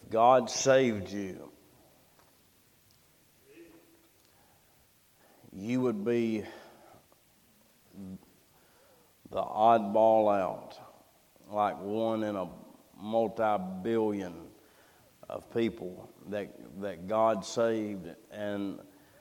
if God saved you, you would be the oddball out, like one in a multi-billion of people that God saved and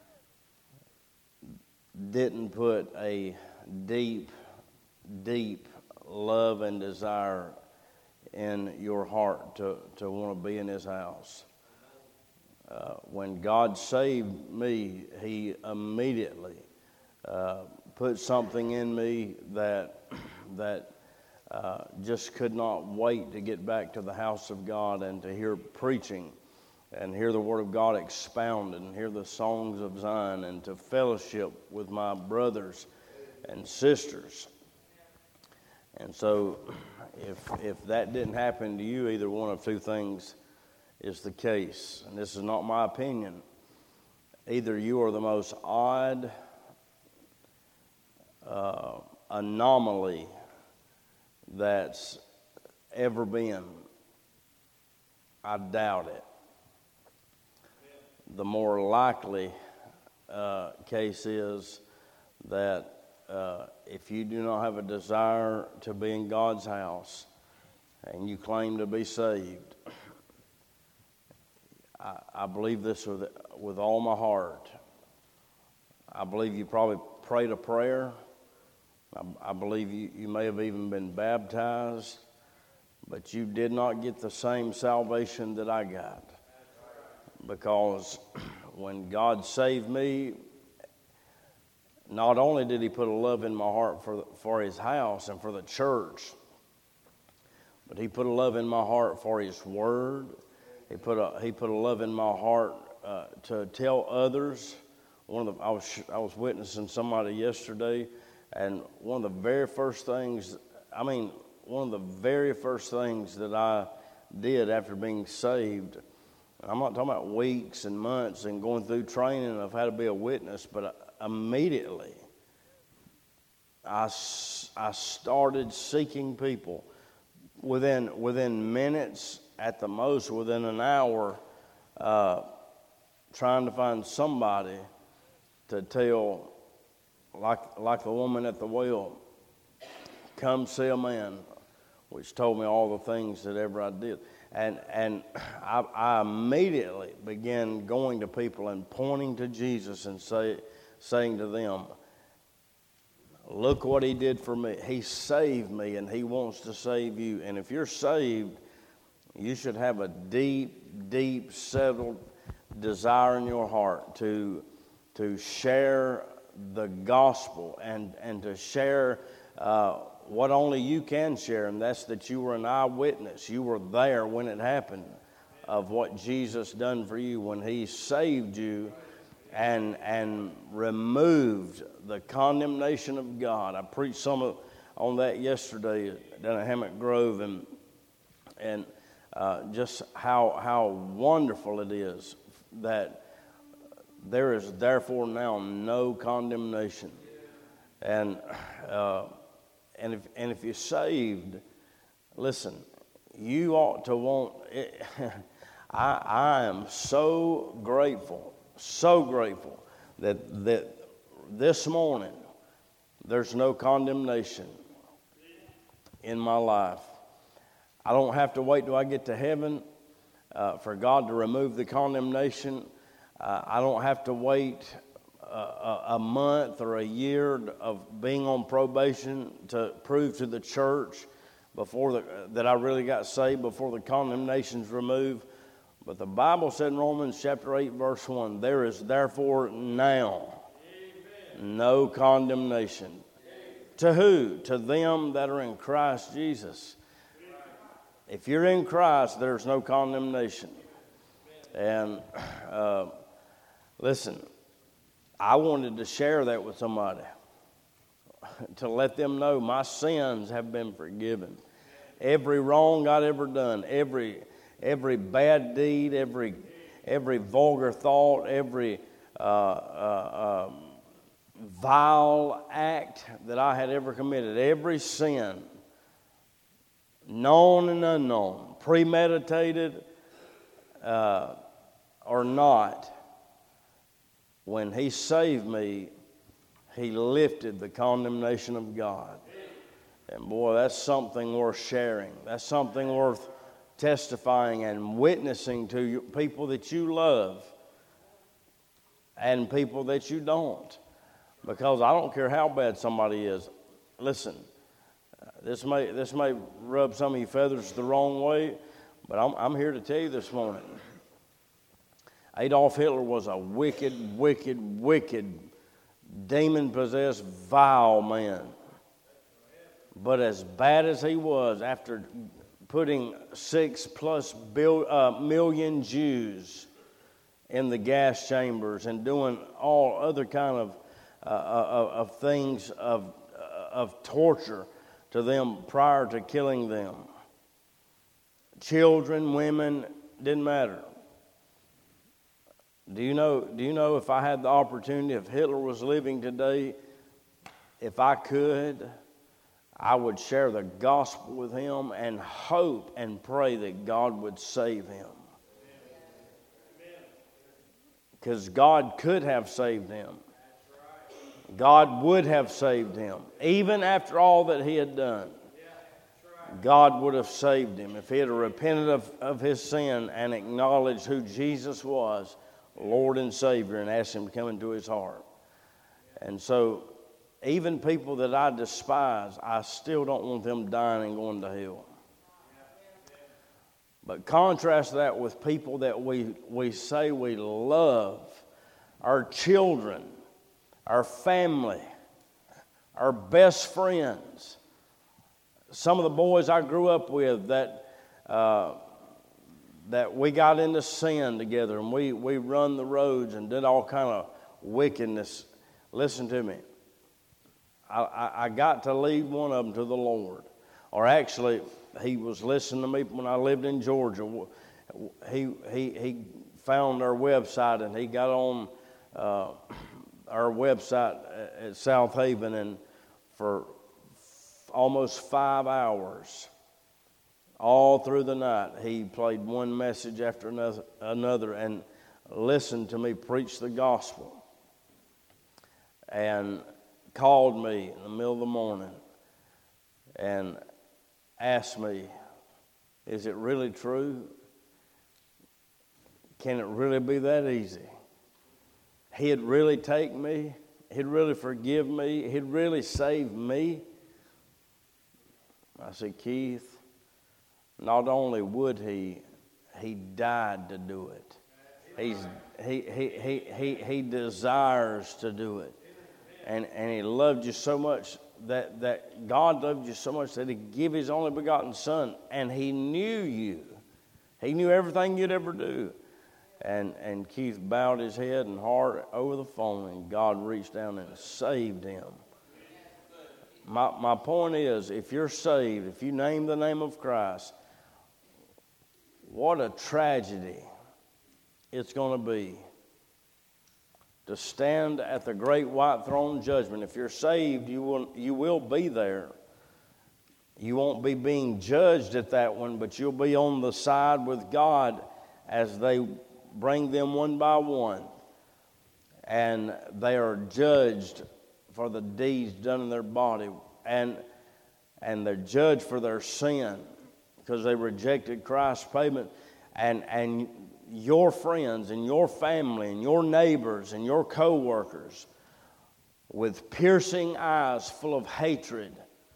didn't put a deep, deep love and desire in your heart to want to be in His house. When God saved me, He immediately put something in me that just could not wait to get back to the house of God and to hear preaching and hear the Word of God expounded and hear the songs of Zion and to fellowship with my brothers and sisters. And so if that didn't happen to you, either one of two things is the case. And this is not my opinion. Either you are the most odd anomaly that's ever been. I doubt it. The more likely case is that if you do not have a desire to be in God's house and you claim to be saved, I believe this with all my heart. I believe you probably prayed a prayer. I believe you may have even been baptized, but you did not get the same salvation that I got. Because when God saved me, not only did He put a love in my heart for His house and for the church, but He put a love in my heart for His Word. He put a love in my heart to tell others. I was witnessing somebody yesterday, and one of the very first things that I did after being saved, I'm not talking about weeks and months and going through training of how to be a witness, but immediately I started seeking people. Within minutes, at the most, within an hour, trying to find somebody to tell, like the woman at the well, come see a man, which told me all the things that ever I did. And I immediately began going to people and pointing to Jesus and saying to them, look what He did for me. He saved me, and He wants to save you. And if you're saved, you should have a deep, deep, settled desire in your heart to share the gospel and to share what only you can share, and that's that you were an eyewitness. You were there when it happened of what Jesus done for you when He saved you and removed the condemnation of God. I preached some on that yesterday down at Hammock Grove, and just how wonderful it is that there is therefore now no condemnation. And if you're saved, listen, you ought to want it. I am so grateful that this morning there's no condemnation in my life. I don't have to wait till I get to heaven for God to remove the condemnation. I don't have to wait a month or a year of being on probation to prove to the church that I really got saved before the condemnation's removed. But the Bible said in Romans chapter 8, verse 1, there is therefore now no condemnation. To who? To them that are in Christ Jesus. If you're in Christ, there's no condemnation. And listen, I wanted to share that with somebody, to let them know my sins have been forgiven. Every wrong I'd ever done, every bad deed, every vulgar thought, every vile act that I had ever committed, every sin, known and unknown, premeditated, or not, when He saved me, He lifted the condemnation of God. And boy, that's something worth sharing. That's something worth testifying and witnessing to you, people that you love and people that you don't. Because I don't care how bad somebody is. Listen, this may rub some of you feathers the wrong way, but I'm here to tell you this morning. Adolf Hitler was a wicked, demon-possessed, vile man. But as bad as he was, after putting 6+ million Jews in the gas chambers and doing all other kind of things of torture to them prior to killing them, children, women, didn't matter. Do you know if I had the opportunity, if Hitler was living today, if I could, I would share the gospel with him and hope and pray that God would save him. Because God could have saved him. God would have saved him. Even after all that he had done, God would have saved him. If he had repented of his sin and acknowledged who Jesus was, Lord and Savior, and asked him to come into his heart. And so, even people that I despise, I still don't want them dying and going to hell. But contrast that with people that we say we love, our children, our family, our best friends. Some of the boys I grew up with that we got into sin together, and we run the roads and did all kind of wickedness. Listen to me. I got to lead one of them to the Lord. Or actually, he was listening to me when I lived in Georgia. He found our website, and he got on our website at South Haven, and for almost 5 hours, all through the night, he played one message after another and listened to me preach the gospel. And called me in the middle of the morning and asked me, is it really true? Can it really be that easy? He'd really take me. He'd really forgive me. He'd really save me. I said, Keith, not only would he died to do it. He desires to do it. And he loved you so much that God loved you so much that he gave his only begotten son, and he knew you. He knew everything you'd ever do. And Keith bowed his head and heart over the phone, and God reached down and saved him. My point is, if you're saved, if you name the name of Christ, what a tragedy it's going to be to stand at the great white throne judgment. If you're saved, you will be there. You won't be being judged at that one, but you'll be on the side with God as they bring them one by one. And they are judged for the deeds done in their body. And they're judged for their sin because they rejected Christ's payment. And your friends and your family and your neighbors and your co-workers with piercing eyes full of hatred,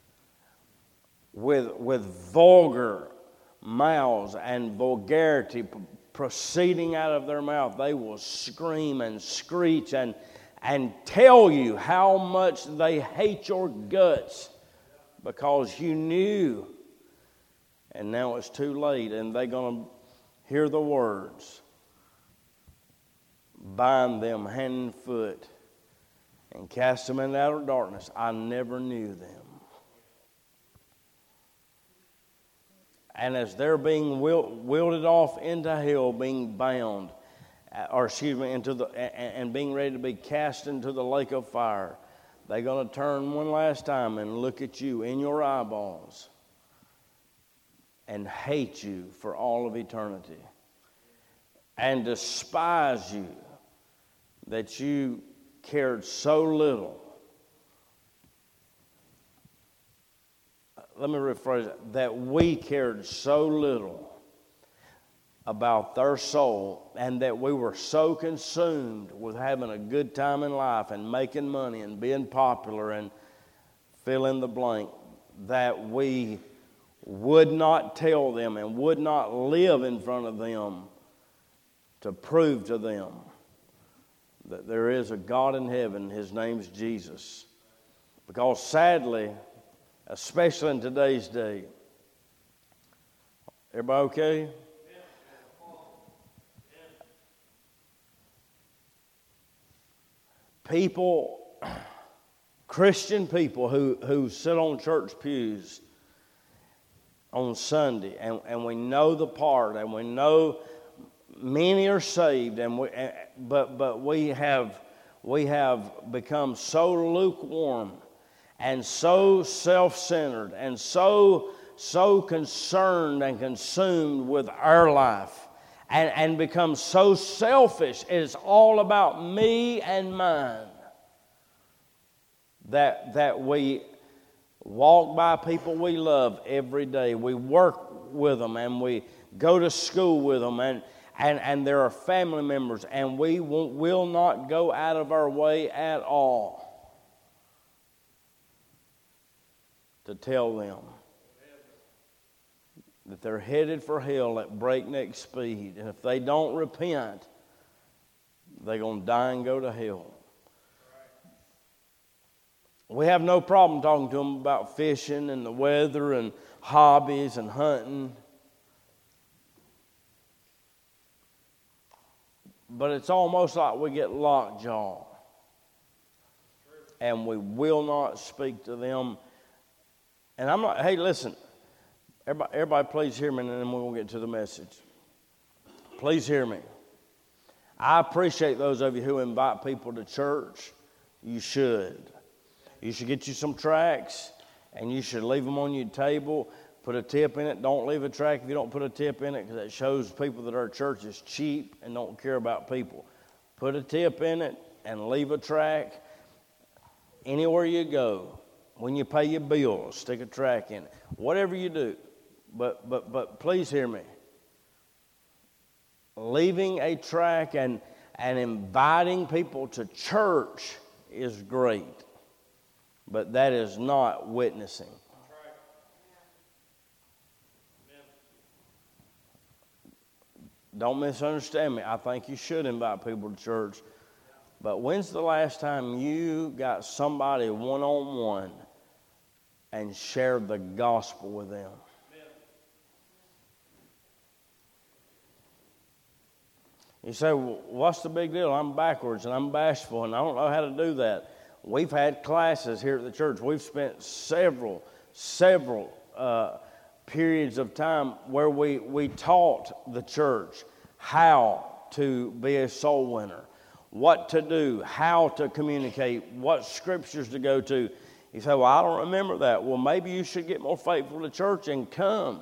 with vulgar mouths and vulgarity proceeding out of their mouth, they will scream and screech and tell you how much they hate your guts because you knew, and now it's too late, and they're going to hear the words, bind them hand and foot and cast them into outer darkness. I never knew them. And as they're being wielded off into hell, being bound, and being ready to be cast into the lake of fire, they're going to turn one last time and look at you in your eyeballs and hate you for all of eternity. and despise you, that you cared so little. Let me rephrase it. That we cared so little about their soul, and that we were so consumed with having a good time in life and making money and being popular and fill in the blank, that we would not tell them and would not live in front of them to prove to them that there is a God in heaven. His name's Jesus. Because sadly, especially in today's day, everybody okay? People, Christian people who sit on church pews on Sunday, and we know the part, and we know many are saved, but we have become so lukewarm and so self-centered and so concerned and consumed with our life. And become so selfish. It's all about me and mine. That we walk by people we love every day. We work with them, and we go to school with them, and there are family members, and we will not go out of our way at all to tell them that they're headed for hell at breakneck speed. And if they don't repent, they're going to die and go to hell. We have no problem talking to them about fishing and the weather and hobbies and hunting. But it's almost like we get lockjaw. And we will not speak to them. And I'm not, hey, listen. Everybody please hear me, and then we're going to get to the message. Please hear me. I appreciate those of you who invite people to church. You should. You should get you some tracts, and you should leave them on your table. Put a tip in it. Don't leave a tract if you don't put a tip in it, because that shows people that our church is cheap and don't care about people. Put a tip in it and leave a tract. Anywhere you go, when you pay your bills, stick a tract in it. Whatever you do. But please hear me. Leaving a tract and inviting people to church is great, but that is not witnessing. Don't misunderstand me. I think you should invite people to church, but when's the last time you got somebody one-on-one and shared the gospel with them? You say, well, what's the big deal? I'm backwards and I'm bashful and I don't know how to do that. We've had classes here at the church. We've spent several periods of time where we taught the church how to be a soul winner, what to do, how to communicate, what scriptures to go to. You say, well, I don't remember that. Well, maybe you should get more faithful to church and come.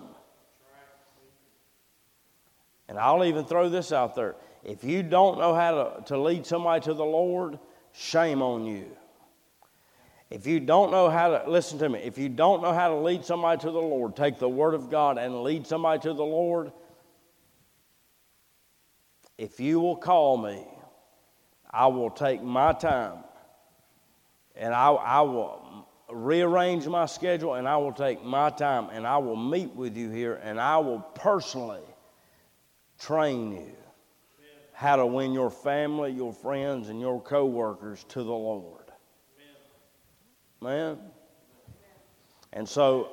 And I'll even throw this out there. If you don't know how to lead somebody to the Lord, shame on you. If you don't know how to, listen to me, if you don't know how to lead somebody to the Lord, take the Word of God and lead somebody to the Lord, if you will call me, I will take my time and I will rearrange my schedule, and I will take my time and I will meet with you here, and I will personally train you how to win your family, your friends, and your co-workers to the Lord. Man. And so,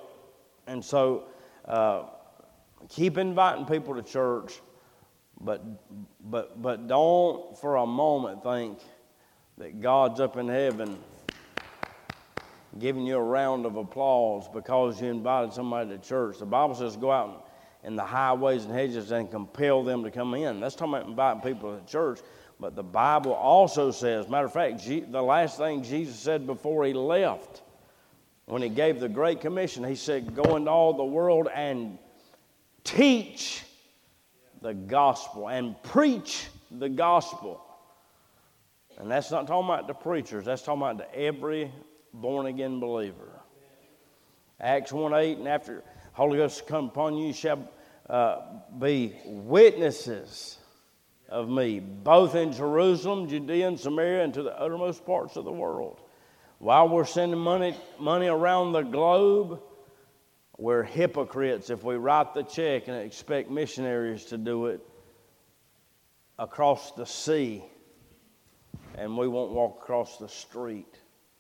keep inviting people to church, but don't for a moment think that God's up in heaven giving you a round of applause because you invited somebody to church. The Bible says go out in the highways and hedges and compel them to come in. That's talking about inviting people to church. But the Bible also says, matter of fact, the last thing Jesus said before he left, when he gave the Great Commission, he said, go into all the world and teach the gospel and preach the gospel. And that's not talking about the preachers. That's talking about to every born-again believer. Acts 1:8, and after Holy Ghost come upon you, you shall be witnesses of me, both in Jerusalem, Judea, and Samaria, and to the uttermost parts of the world. While we're sending money around the globe, we're hypocrites if we write the check and expect missionaries to do it across the sea, and we won't walk across the street.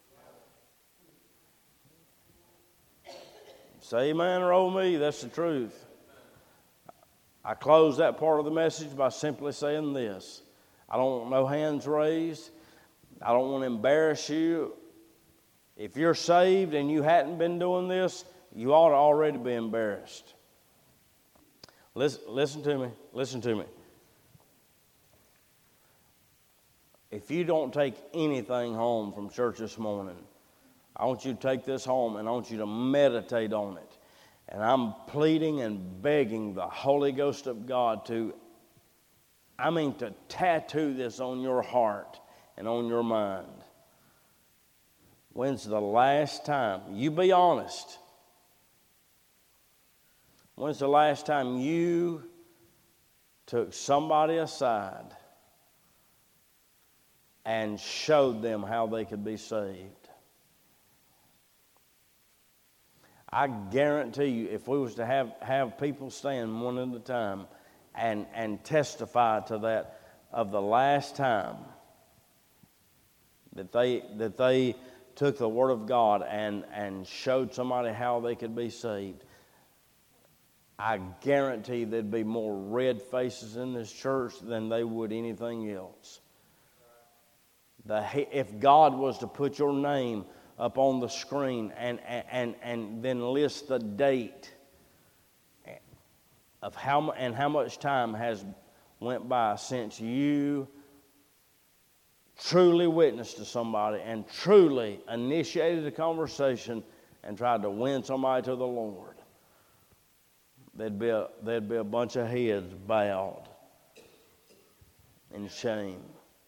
Say amen or oh me, that's the truth. I close that part of the message by simply saying this. I don't want no hands raised. I don't want to embarrass you. If you're saved and you hadn't been doing this, you ought to already be embarrassed. Listen to me. Listen to me. If you don't take anything home from church this morning, I want you to take this home and I want you to meditate on it. And I'm pleading and begging the Holy Ghost of God to tattoo this on your heart and on your mind. When's the last time, you be honest, when's the last time you took somebody aside and showed them how they could be saved? I guarantee you, if we was to have people stand one at a time and testify to that of the last time that they took the Word of God and showed somebody how they could be saved, I guarantee there'd be more red faces in this church than they would anything else. If God was to put your name up on the screen and then list the date of how much time has went by since you truly witnessed to somebody and truly initiated a conversation and tried to win somebody to the Lord, there'd be a bunch of heads bowed in shame.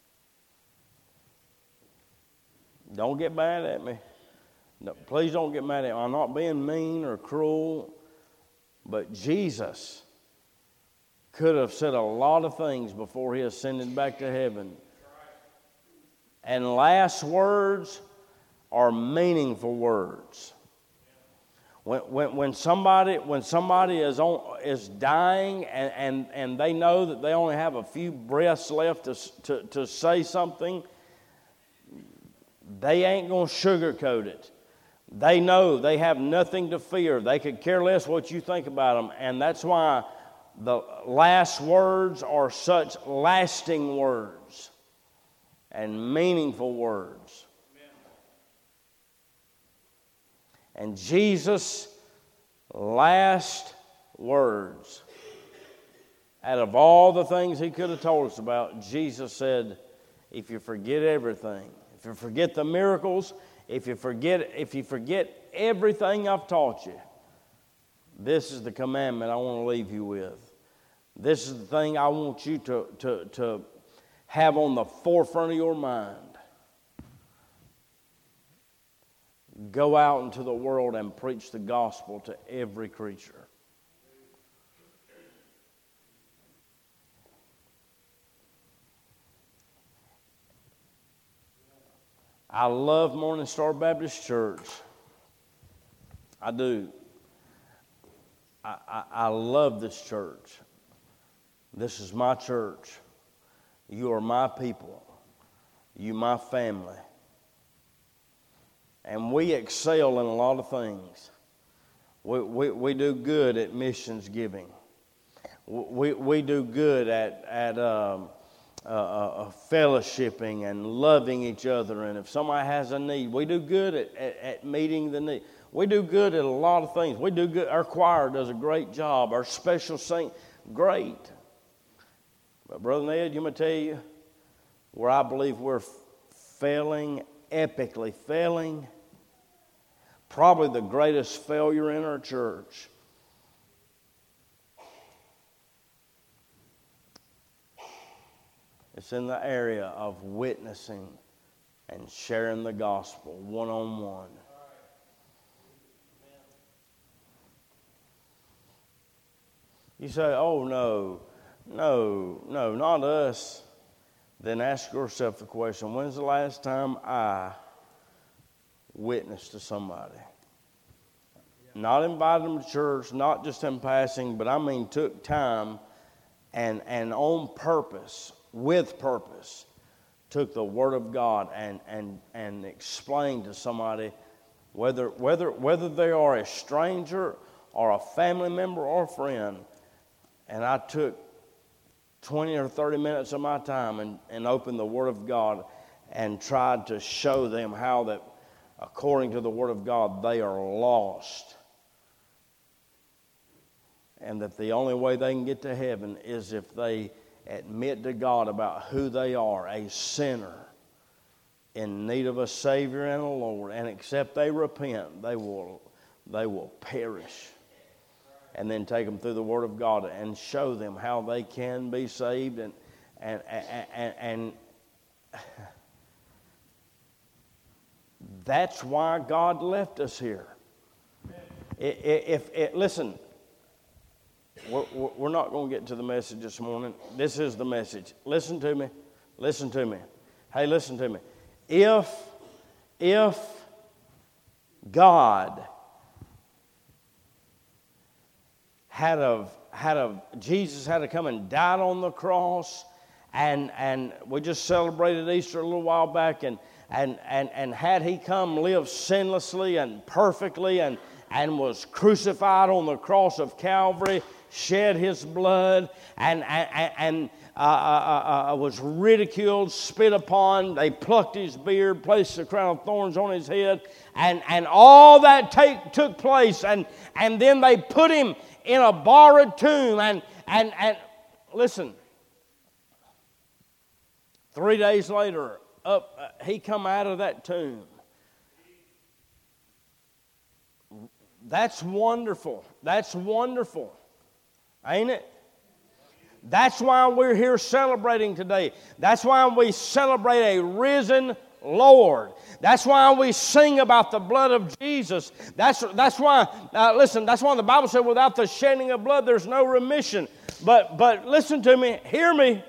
Don't get mad at me. No, please don't get mad at me. I'm not being mean or cruel, but Jesus could have said a lot of things before he ascended back to heaven. And last words are meaningful words. When somebody is dying and they know that they only have a few breaths left to say something, they ain't going to sugarcoat it. They know they have nothing to fear. They could care less what you think about them. And that's why the last words are such lasting words and meaningful words. And Jesus' last words, out of all the things he could have told us about, Jesus said, if you forget everything, if you forget the miracles, if you forget everything I've taught you, this is the commandment I want to leave you with. This is the thing I want you to have on the forefront of your mind. Go out into the world and preach the gospel to every creature. I love Morning Star Baptist Church. I do. I love this church. This is my church. You are my people. You my family. And we excel in a lot of things. We do good at missions giving. We do good at fellowshipping and loving each other. And if somebody has a need, we do good at meeting the need. We do good at a lot of things. We do good. Our choir does a great job. Our special saint, great. But Brother Ned, you may tell you where I believe we're failing, epically failing. Probably the greatest failure in our church It's in the area of witnessing and sharing the gospel one-on-one. You say, oh, no, not us. Then ask yourself the question, when's the last time I witnessed to somebody? Not invited them to church, not just in passing, but I mean took time and on purpose, with purpose, took the Word of God and explained to somebody, whether they are a stranger or a family member or a friend, and I took 20 or 30 minutes of my time and opened the Word of God and tried to show them how that, according to the Word of God, they are lost. And that the only way they can get to heaven is if they admit to God about who they are, a sinner in need of a Savior and a Lord. And except they repent, they will perish. And then take them through the Word of God and show them how they can be saved. And that's why God left us here. Listen, we're not going to get to the message this morning. This is the message. Listen to me. Listen to me. Hey, listen to me. If God Jesus had to come and died on the cross, and we just celebrated Easter a little while back, and had he come live sinlessly and perfectly and was crucified on the cross of Calvary, shed his blood, and was ridiculed, spit upon, they plucked his beard, placed a crown of thorns on his head, and all that took place, and then they put him in a borrowed tomb, and listen, 3 days later, he come out of that tomb. That's wonderful. That's wonderful. Ain't it? That's why we're here celebrating today. That's why we celebrate a risen Lord. That's why we sing about the blood of Jesus. That's why, listen, that's why the Bible said without the shedding of blood there's no remission. But listen to me, hear me.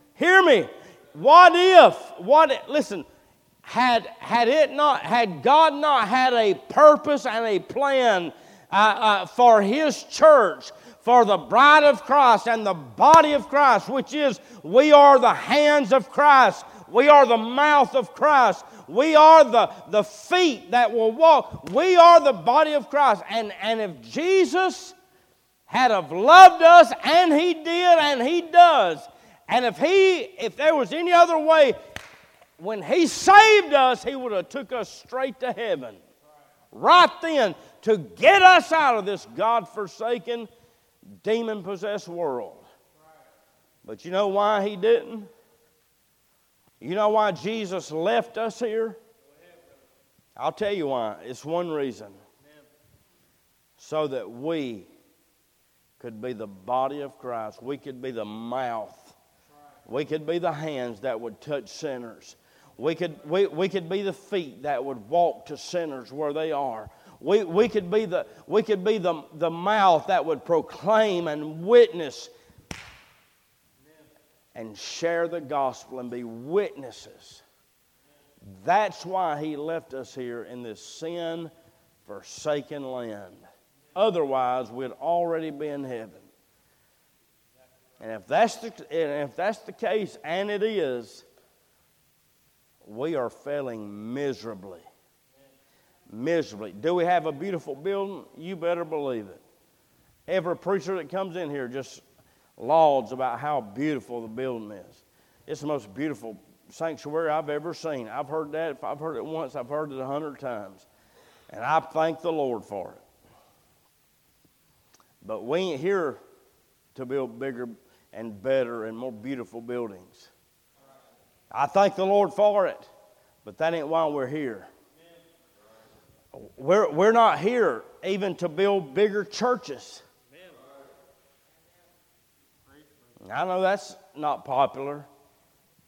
Listen, had God not had a purpose and a plan for His church, for the bride of Christ and the body of Christ, which is, we are the hands of Christ, we are the mouth of Christ, we are the feet that will walk, we are the body of Christ. And if Jesus had have loved us, and He did, and He does, and if there was any other way, when He saved us, He would have took us straight to heaven. Right then, to get us out of this God-forsaken, demon-possessed world. But you know why He didn't? You know why Jesus left us here? I'll tell you why. It's one reason. So that we could be the body of Christ. We could be the mouth. We could be the hands that would touch sinners. We could be the feet that would walk to sinners where they are. We could be the mouth that would proclaim and witness and share the gospel and be witnesses. That's why He left us here in this sin-forsaken land. Otherwise, we'd already be in heaven. And if that's the case, and it is, we are failing miserably. Miserably. Do we have a beautiful building? You better believe it. Every preacher that comes in here just lauds about how beautiful the building is. It's the most beautiful sanctuary I've ever seen. I've heard that. If I've heard it once, I've heard it 100 times. And I thank the Lord for it. But we ain't here to build bigger and better and more beautiful buildings. I thank the Lord for it, but that ain't why we're here. We're not here even to build bigger churches. I know that's not popular,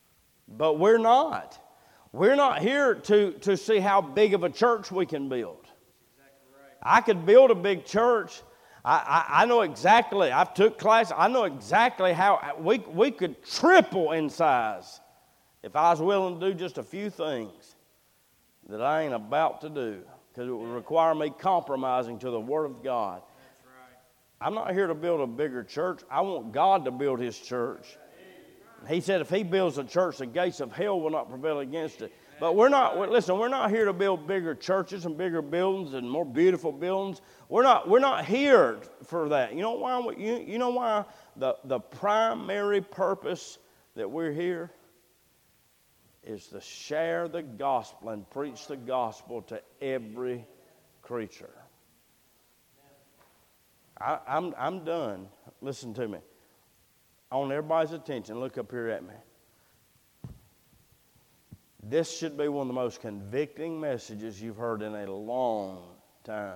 But we're not. We're not here to see how big of a church we can build. I could build a big church. I know exactly. I've took class. I know exactly how we could triple in size if I was willing to do just a few things that I ain't about to do, because it would require me compromising to the Word of God. That's right. I'm not here to build a bigger church. I want God to build His church. He said if He builds a church, the gates of hell will not prevail against it. But we're not here to build bigger churches and bigger buildings and more beautiful buildings. We're not here for that. You know why? You know why the primary purpose that we're here is to share the gospel and preach the gospel to every creature. I'm done. Listen to me. I want everybody's attention. Look up here at me. This should be one of the most convicting messages you've heard in a long time.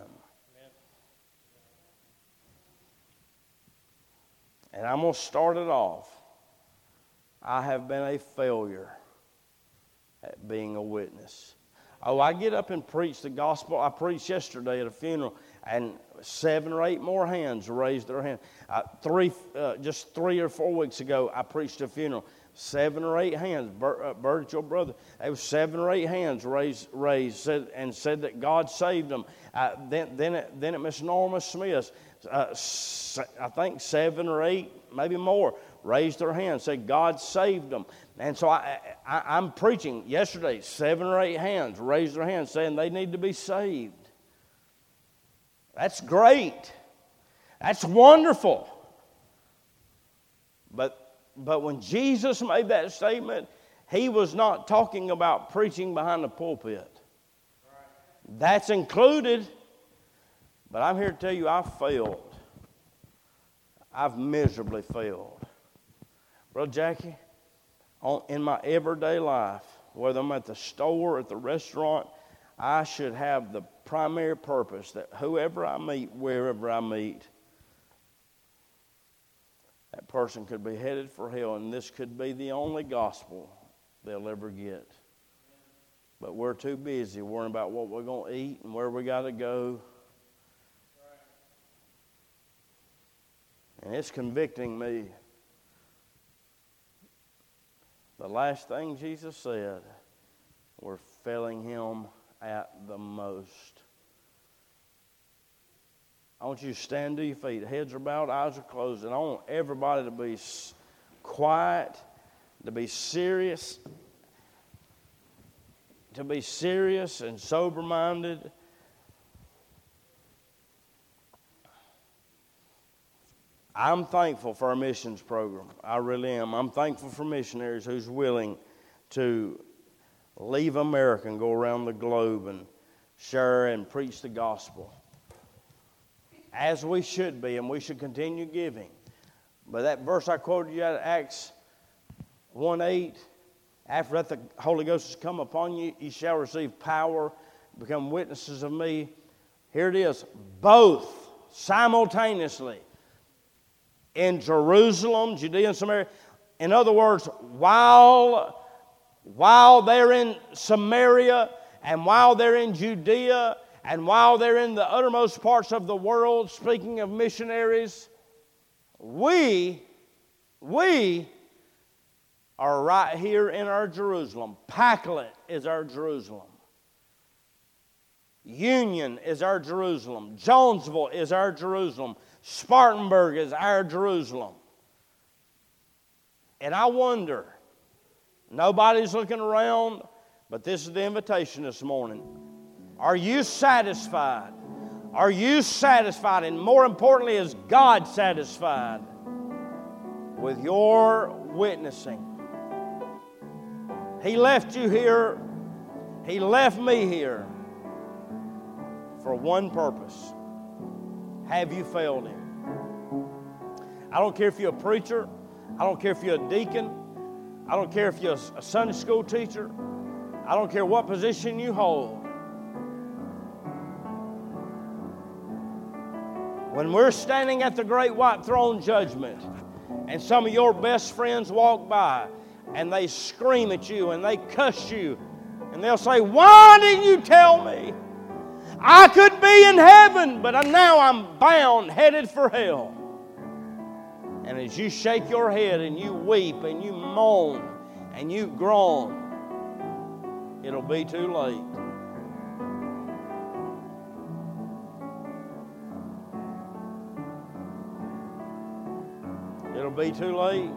And I'm going to start it off. I have been a failure at being a witness. Oh, I get up and preach the gospel. I preached yesterday at a funeral, and 7 or 8 more hands raised their hand. Just 3 or 4 weeks ago, I preached a funeral. 7 or 8 hands. Bert, your brother. There was 7 or 8 hands raised said that God saved them. Then at Miss Norma Smith's, I think 7 or 8, maybe more, raised their hands, said God saved them. And so I'm preaching yesterday. 7 or 8 hands raised their hands, saying they need to be saved. That's great. That's wonderful. But when Jesus made that statement, He was not talking about preaching behind the pulpit. That's included. But I'm here to tell you, I've failed. I've miserably failed. Brother Jackie, in my everyday life, whether I'm at the store or at the restaurant, I should have the primary purpose that whoever I meet, wherever I meet, that person could be headed for hell, and this could be the only gospel they'll ever get. But we're too busy worrying about what we're going to eat and where we got to go. And it's convicting me. The last thing Jesus said, we're failing Him at the most. I want you to stand to your feet. Heads are bowed, eyes are closed. And I want everybody to be quiet, to be serious and sober-minded. I'm thankful for our missions program. I really am. I'm thankful for missionaries who's willing to leave America and go around the globe and share and preach the gospel. As we should be, and we should continue giving. But that verse I quoted you out of Acts 1:8, after that the Holy Ghost has come upon you, you shall receive power, become witnesses of me. Here it is, both simultaneously in Jerusalem, Judea, and Samaria. In other words, while they're in Samaria and while they're in Judea and while they're in the uttermost parts of the world, speaking of missionaries, we are right here in our Jerusalem. Packlet is our Jerusalem. Union is our Jerusalem. Jonesville is our Jerusalem. Spartanburg is our Jerusalem. And I wonder, nobody's looking around, but this is the invitation this morning. Are you satisfied? Are you satisfied? And more importantly, is God satisfied with your witnessing? He left you here. He left me here for one purpose. Have you failed Him? I don't care if you're a preacher. I don't care if you're a deacon. I don't care if you're a Sunday school teacher. I don't care what position you hold. When we're standing at the great white throne judgment and some of your best friends walk by and they scream at you and they cuss you, and they'll say, "Why didn't you tell me? I could be in heaven, but now I'm bound, headed for hell." And as you shake your head and you weep and you moan and you groan, it'll be too late. It'll be too late.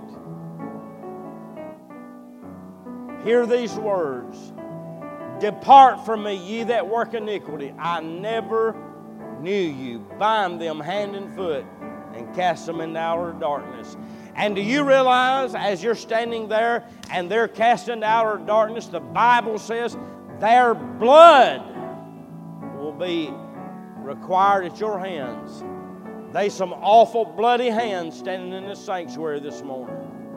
Hear these words. "Depart from me, ye that work iniquity. I never knew you. Bind them hand and foot and cast them into outer darkness." And do you realize as you're standing there and they're cast into outer darkness, the Bible says their blood will be required at your hands. There's some awful bloody hands standing in the sanctuary this morning.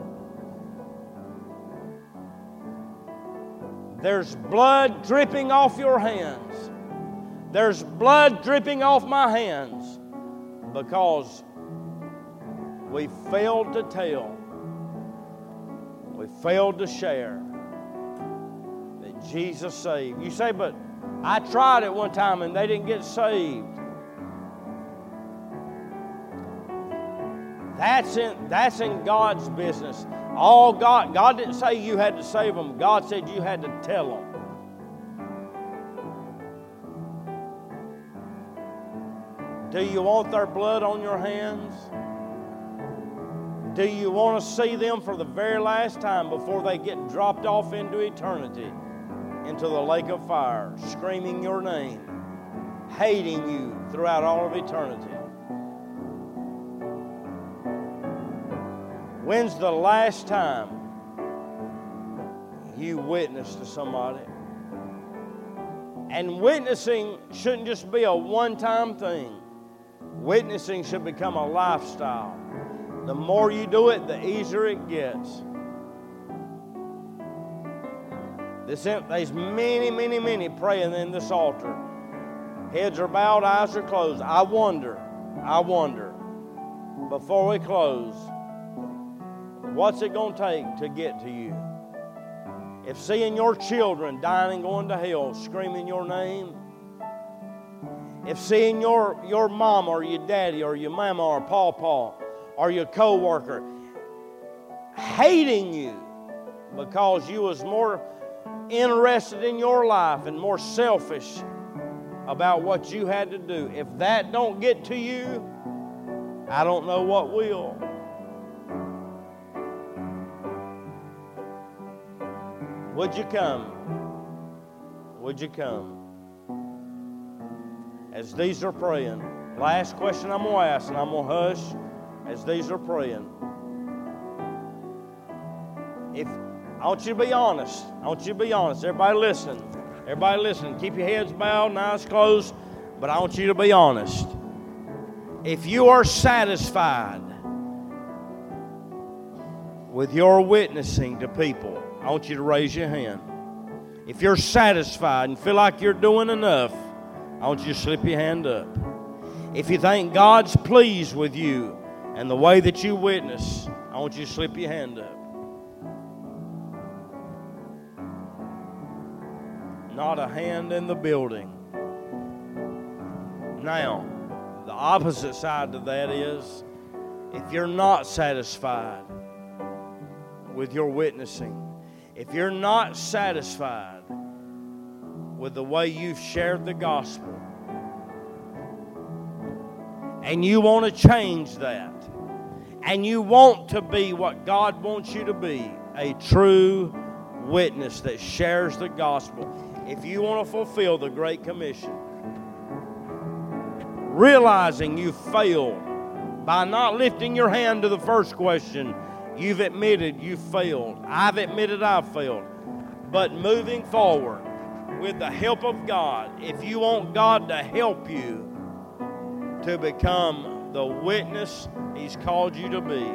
There's blood dripping off your hands. There's blood dripping off my hands because we failed to tell. We failed to share that Jesus saved. You say, "But I tried it one time and they didn't get saved." That's in God's business. God didn't say you had to save them. God said you had to tell them. Do you want their blood on your hands? Do you want to see them for the very last time before they get dropped off into eternity, into the lake of fire, screaming your name, hating you throughout all of eternity? When's the last time you witnessed to somebody? And witnessing shouldn't just be a one-time thing. Witnessing should become a lifestyle. The more you do it, the easier it gets. There's many praying in this altar. Heads are bowed, eyes are closed. I wonder, before we close, what's it going to take to get to you? If seeing your children dying and going to hell, screaming your name, if seeing your mama or your daddy or your mama or pawpaw or your co-worker hating you because you was more interested in your life and more selfish about what you had to do, if that don't get to you, I don't know what will. Would you come? Would you come? As these are praying, last question I'm going to ask, and I'm going to hush as these are praying. I want you to be honest. Everybody listen. Keep your heads bowed and eyes closed, but I want you to be honest. If you are satisfied with your witnessing to people, I want you to raise your hand. If you're satisfied and feel like you're doing enough, I want you to slip your hand up. If you think God's pleased with you and the way that you witness, I want you to slip your hand up. Not a hand in the building. Now, the opposite side to that is, if you're not satisfied with your witnessing, if you're not satisfied with the way you've shared the gospel, and you want to change that, and you want to be what God wants you to be, a true witness that shares the gospel, if you want to fulfill the Great Commission, realizing you failed by not lifting your hand to the first question, you've admitted you failed. I've admitted I've failed. But moving forward with the help of God, if you want God to help you to become the witness He's called you to be,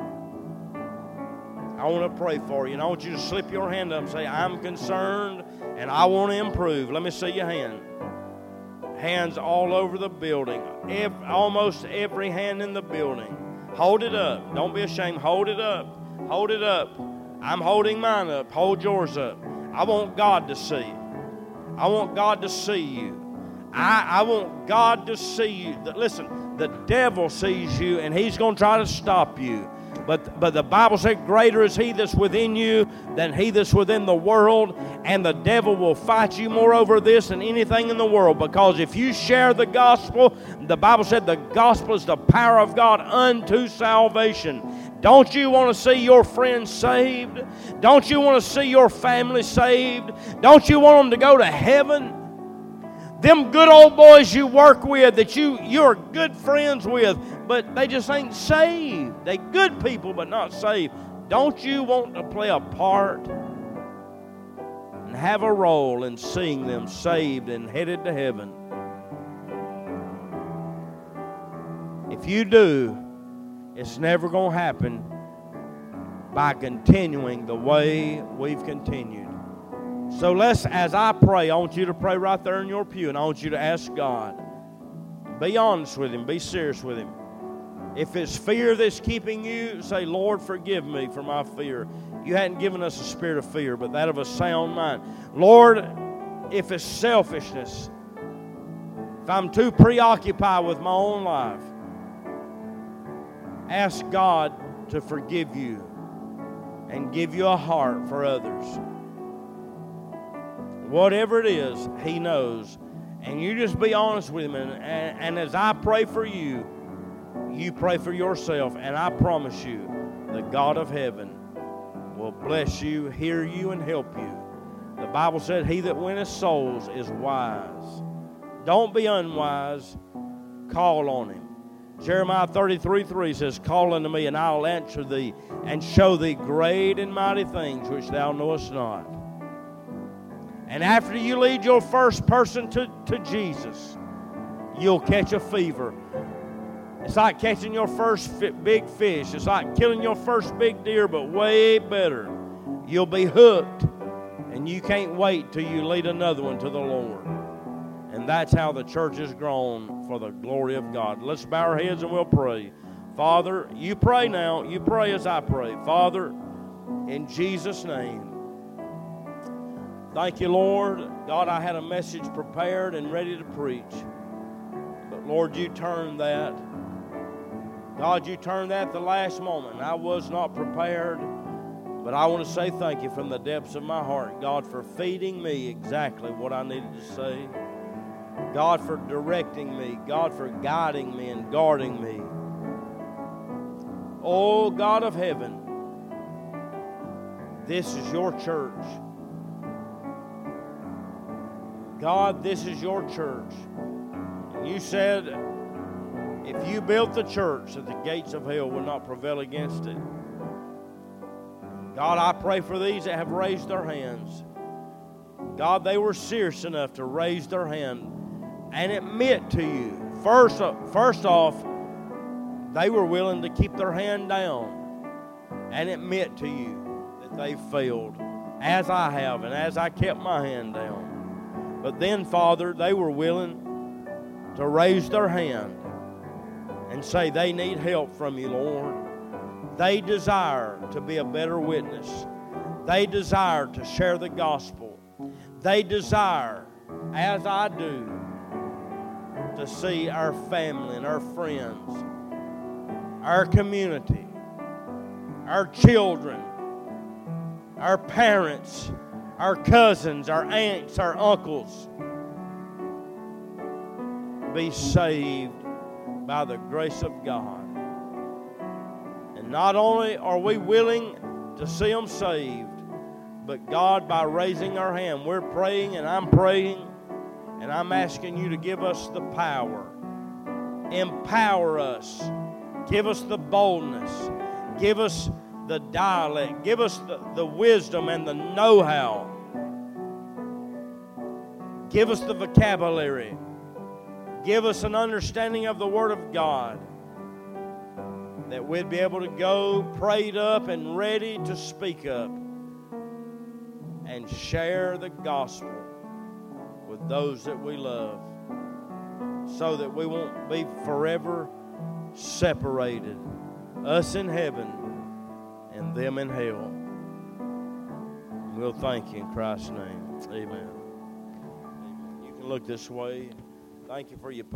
I want to pray for you, and I want you to slip your hand up and say, I'm concerned and I want to improve. Let me see your hand. Hands all over the building. Almost every hand in the building. Hold it up. Don't be ashamed. Hold it up. Hold it up. I'm holding mine up. Hold yours up. I want God to see it. I want God to see you. I want God to see you. Listen, the devil sees you, and he's going to try to stop you. But the Bible said, greater is he that's within you than he that's within the world. And the devil will fight you more over this than anything in the world. Because if you share the gospel, the Bible said the gospel is the power of God unto salvation. Don't you want to see your friends saved? Don't you want to see your family saved? Don't you want them to go to heaven? Them good old boys you work with that you're good friends with, but they just ain't saved. They good people, but not saved. Don't you want to play a part and have a role in seeing them saved and headed to heaven? If you do, it's never going to happen by continuing the way we've continued. So as I pray, I want you to pray right there in your pew, and I want you to ask God. Be honest with Him. Be serious with Him. If it's fear that's keeping you, say, Lord, forgive me for my fear. You hadn't given us a spirit of fear, but that of a sound mind. Lord, if it's selfishness, if I'm too preoccupied with my own life, ask God to forgive you and give you a heart for others. Whatever it is, He knows. And you just be honest with Him. And as I pray for you, you pray for yourself. And I promise you, the God of heaven will bless you, hear you, and help you. The Bible said, he that winneth souls is wise. Don't be unwise. Call on Him. Jeremiah 33:3 says, call unto me, and I'll answer thee, and show thee great and mighty things which thou knowest not. And after you lead your first person to Jesus, you'll catch a fever. It's like catching your first big fish. It's like killing your first big deer, but way better. You'll be hooked, and you can't wait till you lead another one to the Lord. And that's how the church has grown for the glory of God. Let's bow our heads and we'll pray. Father, you pray now. You pray as I pray. Father, in Jesus' name, thank you, Lord. God, I had a message prepared and ready to preach. But, Lord, you turned that. God, you turned that at the last moment. I was not prepared. But I want to say thank you from the depths of my heart, God, for feeding me exactly what I needed to say. God, for directing me. God, for guiding me and guarding me. Oh, God of heaven, this is your church. God, this is your church. And you said, if you built the church, that the gates of hell will not prevail against it. God, I pray for these that have raised their hands. God, they were serious enough to raise their hand and admit to you. First off, they were willing to keep their hand down and admit to you that they failed, as I have and as I kept my hand down. But then, Father, they were willing to raise their hand and say they need help from you, Lord. They desire to be a better witness. They desire to share the gospel. They desire, as I do, to see our family and our friends, our community, our children, our parents, our cousins, our aunts, our uncles be saved by the grace of God. And not only are we willing to see them saved, but God, by raising our hand, we're praying and I'm praying, and I'm asking you to give us the power. Empower us. Give us the boldness. Give us the dialect. Give us the wisdom and the know-how. Give us the vocabulary. Give us an understanding of the Word of God, that we'd be able to go prayed up and ready to speak up and share the gospel with those that we love, so that we won't be forever separated, us in heaven and them in hell. We'll thank you in Christ's name. Amen. You can look this way. Thank you for your